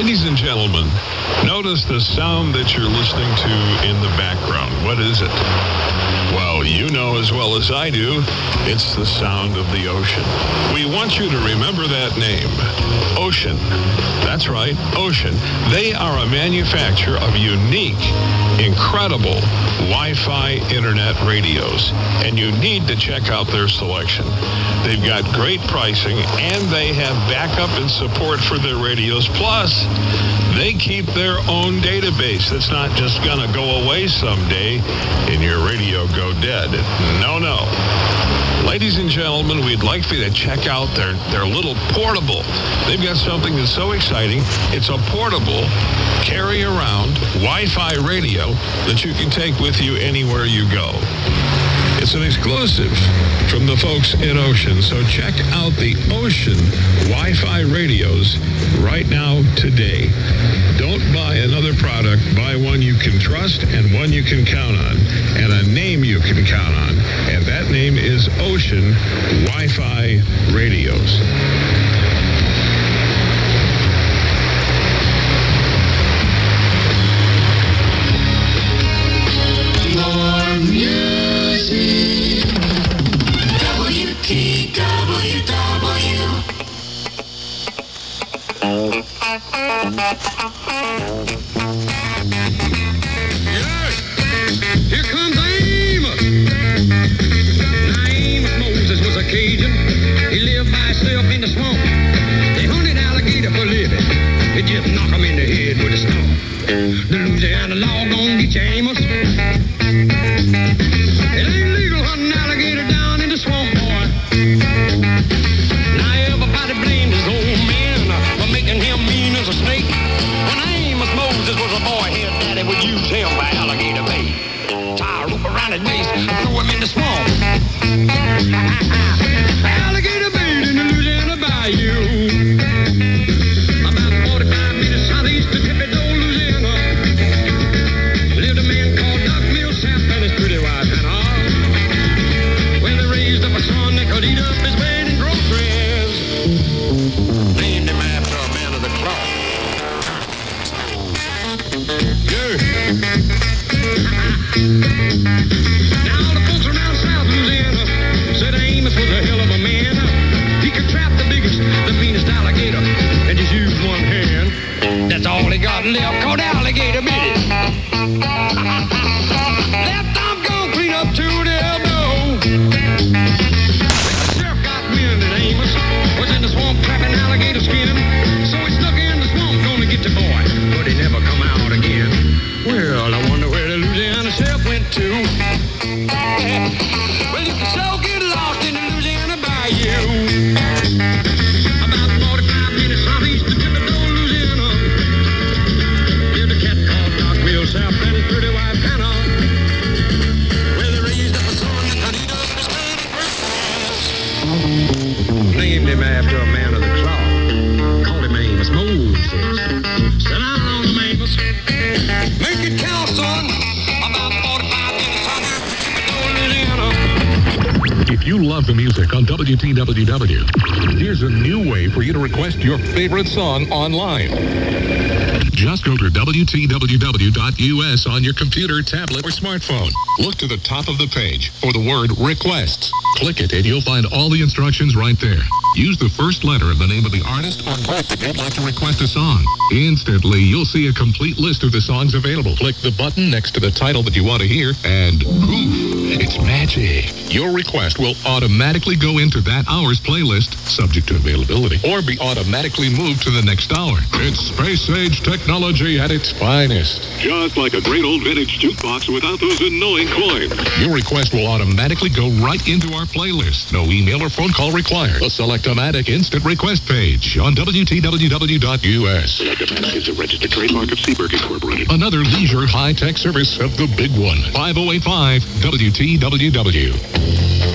Ladies and gentlemen, notice the sound that you're listening to in the background. What is it? Well, you know as well as I do, it's the sound of the ocean. We want you to remember that name, Ocean. That's right, Ocean. They are a manufacturer of unique, incredible Wi-Fi internet radios, and you need to check out their selection. They've got great pricing, and they have backup and support for their radios. Plus, they keep their own database that's not just going to go away someday and your radio go dead. No. Ladies and gentlemen, we'd like for you to check out their little portable. They've got something that's so exciting. It's a portable, carry-around Wi-Fi radio that you can take with you anywhere you go. It's an exclusive from the folks at Ocean. So check out the Ocean Wi-Fi radios right now today. Don't buy another product. Buy one you can trust and one you can count on, and a name you can count on. And that name is Ocean Wi-Fi radios. Here comes Amos. Now Amos Moses was a Cajun. He lived by himself in the swamp. They hunted alligator for a living. They just knock him in the head with a stump. The Louisiana law gon' get you, Amos. It ain't legal hunting alligator down in the swamp, boy. Now everybody blamed his old man for making him mean as a snake. When Amos Moses was a boy, his daddy would use him by alligator bait. Tie a rope around his waist and throw him in the swamp. Alligator bait in the Louisiana bayou. About 45 minutes southeast of Thibodaux, Louisiana, lived a man called Doc Millsap and his pretty wife Hannah. Well, they raised up a son that could eat up his bed and groceries. Named him after a man of the cloth. Now the folks around South Louisiana said Amos was a hell of a man. He could trap the biggest, the meanest alligator and just use one hand. That's all he got left, called alligator bit it. Left arm gone clean up to the elbow. The sheriff got wind that Amos was in the swamp trapping alligator skin. So he snuck in the swamp, gonna get the boy, but he never come out again. Well, I wonder where the Louisiana sheriff went to. Well, you can so get lost in the Louisiana bayou. About 45 minutes southeast of Thibodaux, Louisiana, lived a cat called Doc Millsap and his pretty wife Hannah. Well, they raised up a son that could eat up his baby breakfast. Named him after a man of the cloth. Called him Amos Moses. Sit down, Amos. Make it count, son. About 45 minutes southeast of Thibodaux, Louisiana. If you love the music on WTWW, here's a new way for you to request your favorite song online. Just go to WTWW.us on your computer, tablet, or smartphone. Look to the top of the page for the word Requests. Click it and you'll find all the instructions right there. Use the first letter of the name of the artist or group that you'd like to request a song. Instantly, you'll see a complete list of the songs available. Click the button next to the title that you want to hear, and poof, it's magic. Your request will automatically go into that hour's playlist, subject to availability, or be automatically moved to the next hour. It's space-age technology at its finest. Just like a great old vintage jukebox without those annoying coins. Your request will automatically go right into our playlist. No email or phone call required. A Select-O-Matic instant request page on WTWW.us. Select-O-Matic is a registered trademark of Seaberg Incorporated. Another leisure high-tech service of the big one. 5085 WTWW.